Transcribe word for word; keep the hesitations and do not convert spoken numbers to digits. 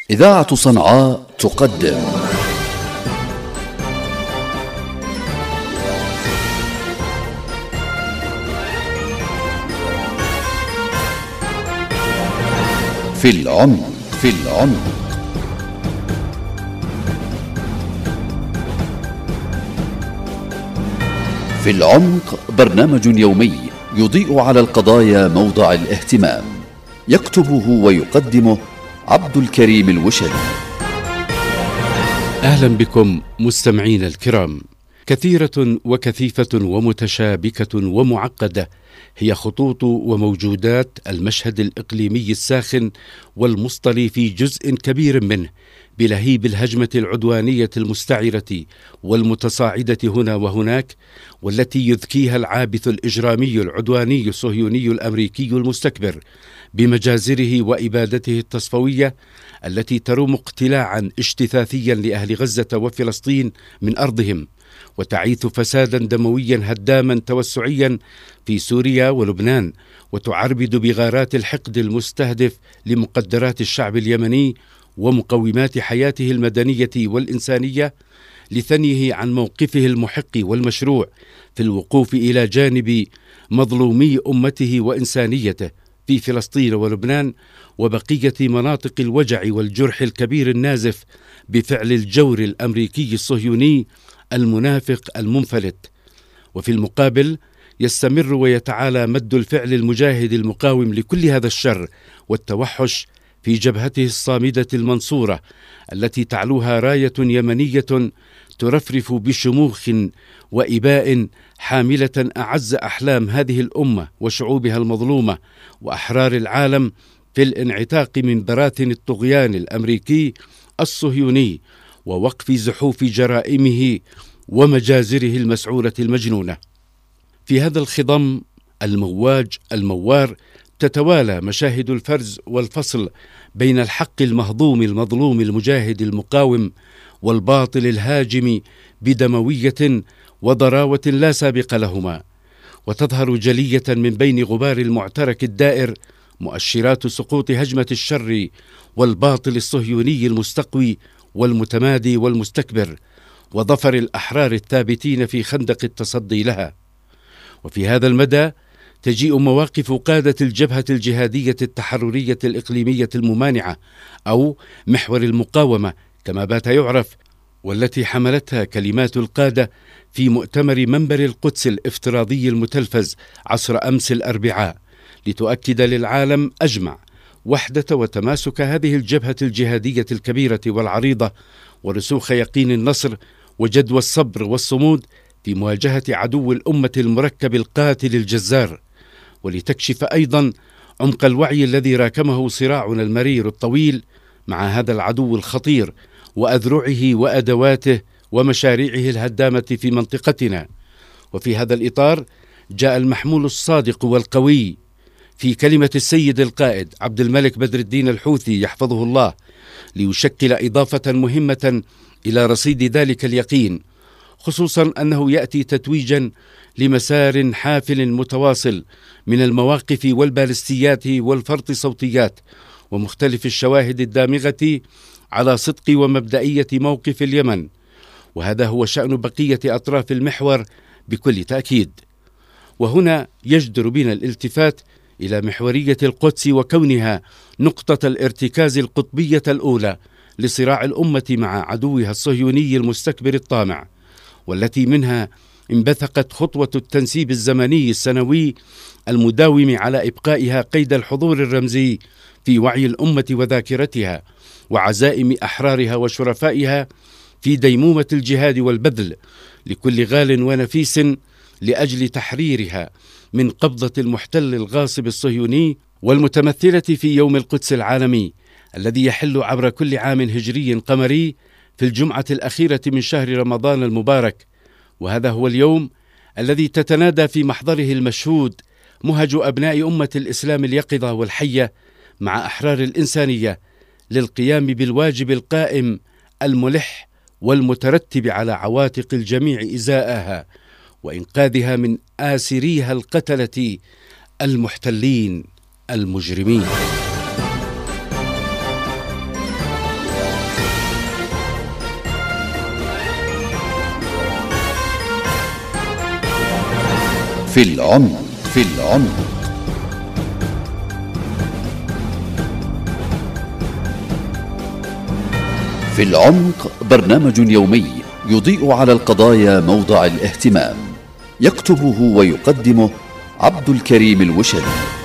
إذاعة صنعاء تقدم في العمق في العمق في العمق برنامج يومي يضيء على القضايا موضع الاهتمام، يكتبه ويقدمه عبد الكريم الوشري. أهلا بكم مستمعين الكرام. كثيرة وكثيفة ومتشابكة ومعقدة هي خطوط وموجودات المشهد الإقليمي الساخن والمصطلي في جزء كبير منه بلهيب الهجمة العدوانية المستعرة والمتصاعدة هنا وهناك، والتي يذكيها العابث الإجرامي العدواني الصهيوني الأمريكي المستكبر بمجازره وإبادته التصفوية التي تروم اقتلاعا اجتثاثيا لأهل غزة وفلسطين من أرضهم، وتعيث فسادا دمويا هداما توسعيا في سوريا ولبنان، وتعربد بغارات الحقد المستهدف لمقدرات الشعب اليمني ومقومات حياته المدنية والإنسانية، لثنيه عن موقفه المحق والمشروع في الوقوف إلى جانب مظلومي أمته وإنسانيته في فلسطين ولبنان وبقية مناطق الوجع والجرح الكبير النازف بفعل الجور الأمريكي الصهيوني المنافق المنفلت. وفي المقابل يستمر ويتعالى مد الفعل المجاهد المقاوم لكل هذا الشر والتوحش في جبهته الصامدة المنصورة التي تعلوها راية يمنية ترفرف بشموخ وإباء حاملة أعز أحلام هذه الأمة وشعوبها المظلومة وأحرار العالم في الانعتاق من براثن الطغيان الأمريكي الصهيوني ووقف زحوف جرائمه ومجازره المسعورة المجنونة. في هذا الخضم المواج الموار تتوالى مشاهد الفرز والفصل بين الحق المهضوم المظلوم المجاهد المقاوم والباطل الهاجم بدموية وضراوة لا سابق لهما، وتظهر جلية من بين غبار المعترك الدائر مؤشرات سقوط هجمة الشر والباطل الصهيوني المستقوي والمتمادي والمستكبر، وظفر الأحرار الثابتين في خندق التصدي لها. وفي هذا المدى تجيء مواقف قادة الجبهة الجهادية التحررية الإقليمية الممانعة أو محور المقاومة كما بات يعرف، والتي حملتها كلمات القادة في مؤتمر منبر القدس الافتراضي المتلفز عصر أمس الأربعاء، لتؤكد للعالم أجمع وحدة وتماسك هذه الجبهة الجهادية الكبيرة والعريضة، ورسوخ يقين النصر وجدوى الصبر والصمود في مواجهة عدو الأمة المركب القاتل الجزار، ولتكشف أيضا عمق الوعي الذي راكمه صراعنا المرير الطويل مع هذا العدو الخطير وأذرعه وأدواته ومشاريعه الهدامة في منطقتنا. وفي هذا الإطار جاء المحمول الصادق والقوي في كلمة السيد القائد عبد الملك بدر الدين الحوثي يحفظه الله، ليشكل إضافة مهمة إلى رصيد ذلك اليقين، خصوصا أنه يأتي تتويجا لمسار حافل متواصل من المواقف والبالستيات والفرط صوتيات ومختلف الشواهد الدامغة على صدق ومبدئية موقف اليمن، وهذا هو شأن بقية أطراف المحور بكل تأكيد. وهنا يجدر بنا الالتفات إلى محورية القدس وكونها نقطة الارتكاز القطبية الأولى لصراع الأمة مع عدوها الصهيوني المستكبر الطامع، والتي منها انبثقت خطوة التنسيب الزمني السنوي المداوم على إبقائها قيد الحضور الرمزي في وعي الأمة وذاكرتها وعزائم أحرارها وشرفائها في ديمومة الجهاد والبذل لكل غال ونفيس لأجل تحريرها من قبضة المحتل الغاصب الصهيوني، والمتمثلة في يوم القدس العالمي الذي يحل عبر كل عام هجري قمري في الجمعة الأخيرة من شهر رمضان المبارك. وهذا هو اليوم الذي تتنادى في محضره المشهود مهج أبناء أمة الإسلام اليقظة والحية مع أحرار الإنسانية للقيام بالواجب القائم الملح والمترتب على عواتق الجميع إزاءها، وإنقاذها من آسريها القتلة المحتلين المجرمين. في العمق في العمق في العمق برنامج يومي يضيء على القضايا موضع الاهتمام. يكتبه ويقدمه عبد الكريم الوشلي.